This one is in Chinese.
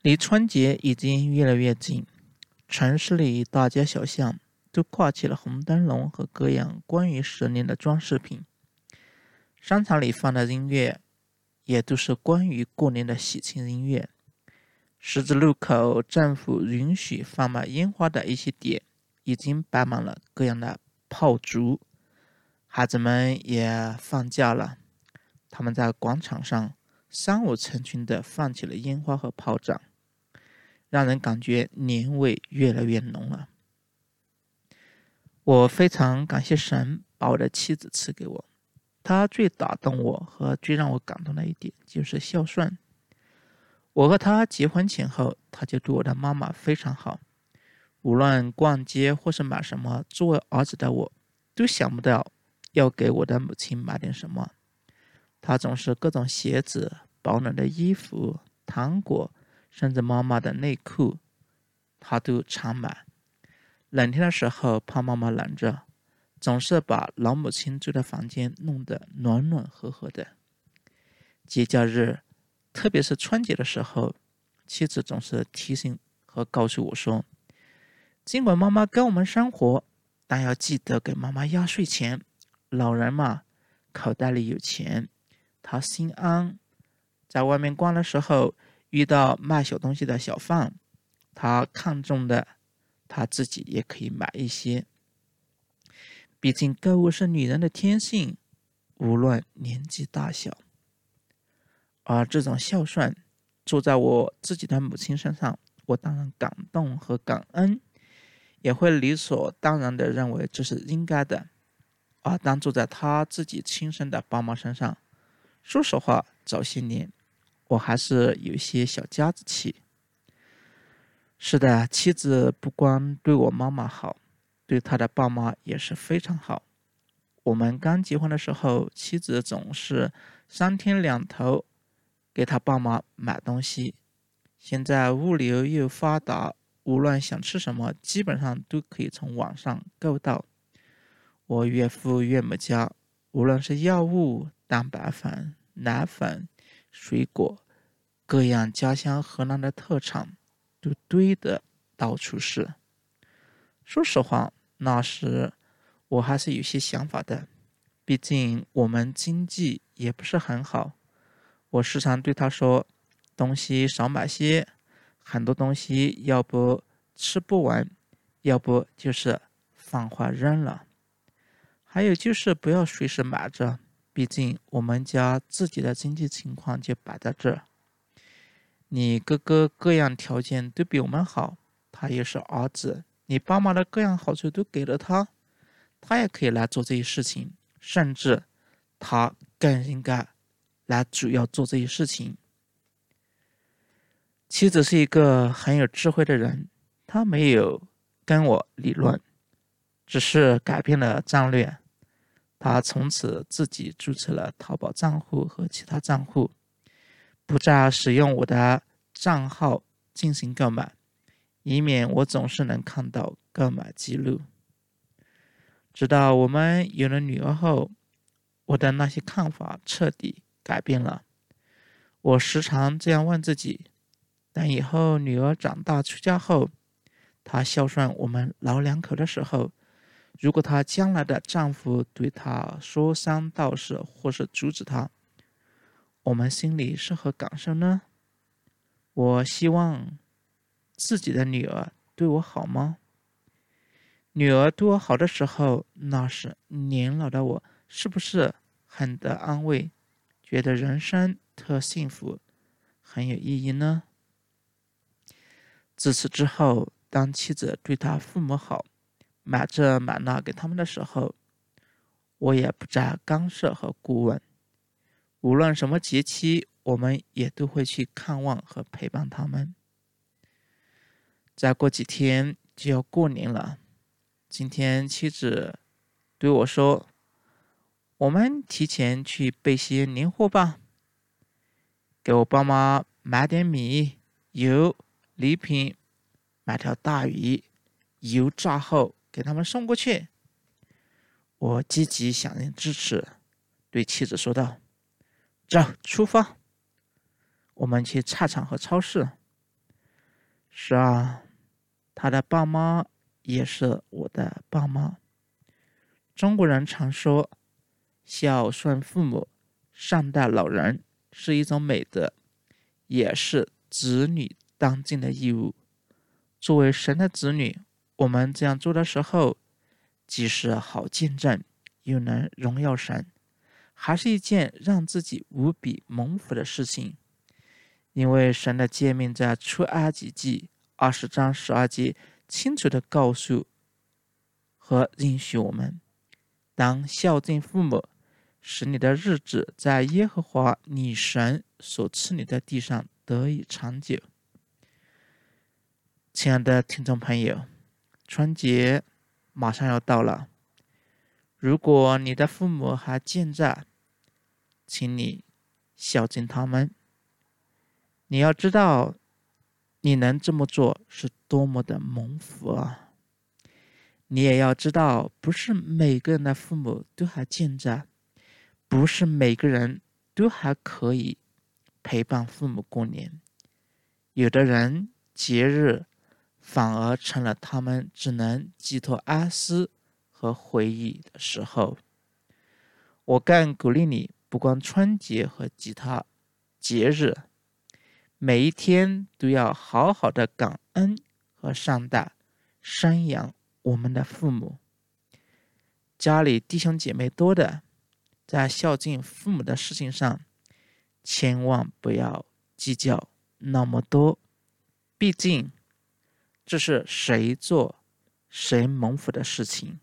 离春节已经越来越近，城市里大街小巷都挂起了红灯笼和各样关于蛇年的装饰品。商场里放的音乐也都是关于过年的喜庆音乐。十字路口政府允许放卖烟花的一些点已经摆满了各样的炮竹，孩子们也放假了，他们在广场上三五成群地放起了烟花和炮仗，让人感觉年味越来越浓了。我非常感谢神把我的妻子赐给我，她最打动我和最让我感动的一点就是孝顺。我和她结婚前后，她就对我的妈妈非常好，无论逛街或是买什么，作为儿子的我都想不到要给我的母亲买点什么。她总是各种鞋子、保暖的衣服、糖果，甚至妈妈的内裤，她都常买。冷天的时候怕妈妈冷着，总是把老母亲住的房间弄得暖暖和和的。节假日，特别是春节的时候，妻子总是提醒和告诉我说，尽管妈妈跟我们生活，但要记得给妈妈压岁钱。老人嘛，口袋里有钱，他心安。在外面逛的时候，遇到卖小东西的小贩，他看中的他自己也可以买一些。毕竟购物是女人的天性，无论年纪大小。而这种孝顺做在我自己的母亲身上，我当然感动和感恩，也会理所当然地认为这是应该的。而当做在她自己亲生的爸妈身上，说实话，早些年我还是有些小家子气。是的，妻子不光对我妈妈好，对她的爸妈也是非常好。我们刚结婚的时候，妻子总是三天两头给她爸妈买东西。现在物流又发达，无论想吃什么，基本上都可以从网上购到。我岳父岳母家，无论是药物、蛋白粉、奶粉、水果，各样家乡河南的特产都堆得到处是。说实话，那时我还是有些想法的，毕竟我们经济也不是很好。我时常对他说，东西少买些，很多东西要不吃不完，要不就是放坏扔了。还有就是不要随时买着，毕竟我们家自己的经济情况就摆在这儿。你哥哥各样条件都比我们好，他也是儿子，你爸妈的各样好处都给了他，他也可以来做这些事情，甚至他更应该来主要做这些事情。妻子是一个很有智慧的人，她没有跟我理论，只是改变了战略。他从此自己注册了淘宝账户和其他账户，不再使用我的账号进行购买，以免我总是能看到购买记录。直到我们有了女儿后，我的那些看法彻底改变了。我时常这样问自己，等以后女儿长大出家后，她孝顺我们老两口的时候，如果她将来的丈夫对她说三道四或是阻止她，我们心里是何感受呢？我希望自己的女儿对我好吗？女儿对我好的时候，那时年老的我是不是很得安慰，觉得人生特幸福，很有意义呢？自此之后，当妻子对她父母好，买这买那给他们的时候，我也不再干涉和顾问。无论什么节期，我们也都会去看望和陪伴他们。再过几天就要过年了，今天妻子对我说，我们提前去备些年货吧，给我爸妈买点米、油、礼品，买条大鱼，油炸后给他们送过去。我积极响应支持，对妻子说道，走，出发，我们去菜场和超市。 是啊，他的爸妈也是我的爸妈。中国人常说，孝顺父母、善待老人是一种美德，也是子女当尽的义务。作为神的子女，我们这样做的时候，既是好见证，又能荣耀神，还是一件让自己无比蒙福的事情。因为神的诫命在出埃及记20章12节清楚地告诉和允许我们，当孝敬父母，使你的日子在耶和华你神所赐你的地上得以长久。亲爱的听众朋友，春节马上要到了，如果你的父母还健在，请你孝敬他们。你要知道，你能这么做是多么的蒙福啊！你也要知道，不是每个人的父母都还健在，不是每个人都还可以陪伴父母过年。有的人节日反而成了他们只能寄托哀思和回忆的时候。我更鼓励你，不光春节和其他节日，每一天都要好好的感恩和善待、生养我们的父母。家里弟兄姐妹多的，在孝敬父母的事情上，千万不要计较那么多，毕竟这是谁做谁蒙福的事情。